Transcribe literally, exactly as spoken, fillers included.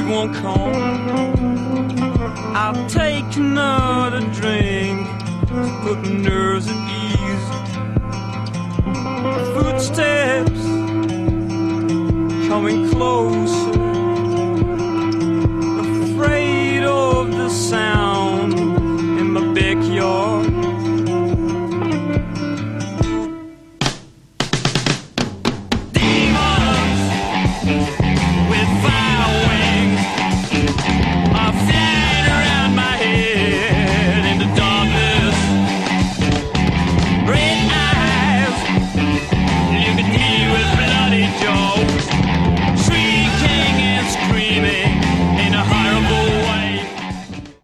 won't come. I'll take another drink to put my nerves at ease. Footsteps coming close.